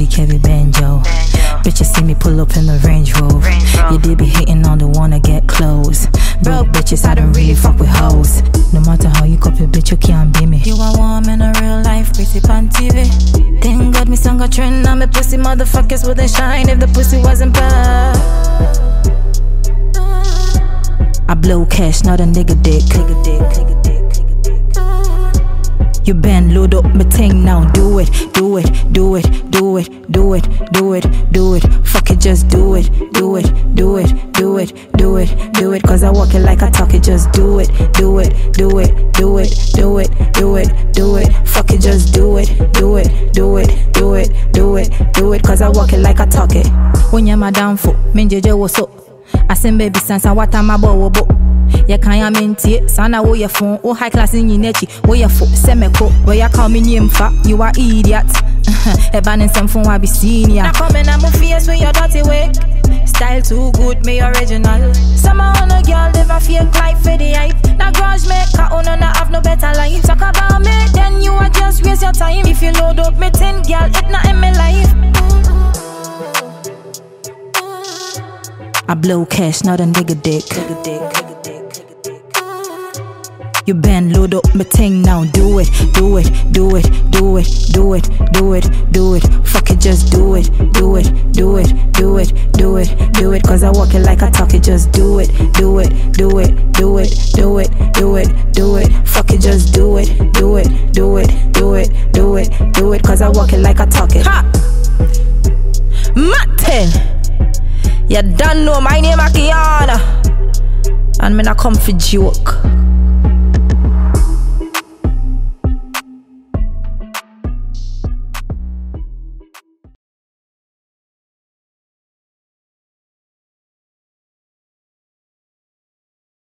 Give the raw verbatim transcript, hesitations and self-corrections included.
body carry banjo. Bitches see me pull up in the Range Rover. You did be hating on the one to get close. Broke bitches, I don't really fuck with hoes. No matter how you copy, bitch, you can't be me. You are warm in a real life, pretty pan T V. Thank God me song a trend, now me pussy motherfuckers wouldn't shine if the pussy wasn't bad. I blow cash, not a nigga dick. Nigga dick, nigga dick. You bend, load up my thing now. Do it, do it, do it, do it, do it, do it, do it. Fuck it, just do it, do it, do it, do it, do it, do it. Cause I walk it like I talk it, just do it, do it, do it, do it, do it, do it, do it. Fuck it, just do it, do it, do it, do it, do it, do it. Cause I walk it like I talk it. When you're my down foot, min jeje what's up? I send baby sense and what I'm about. Ya can ya minty, sana wo your phone, oh high class in your nechi, wo your foot, semeko, where ya call me name fat, you are idiot. A ban in some phone I be seen ya. Now come in and move face with your dirty wig. Style too good, me original. Some on a girl live a fake life for the hype. Now grudge make her own and I have no better life. Talk about me, then you are just waste your time. If you load up me tin, girl, it not in my life. I blow cash, not a nigga dick. Nigga dick, nigga dick, nigga dick. You bend, load up my thing now. Do it, do it, do it, do it, do it, do it, do it. Fuck it, just do it, do it, do it, do it, do it, do it. Cause I walk it like I talk it, just do it, do it, do it, do it, do it, do it, do it. Fuck it, just do it, do it, do it, do it, do it, do it. Cause I walk it like I talk it. Ha! Mattel! You don't know my name, Akiana. And me not come for joke.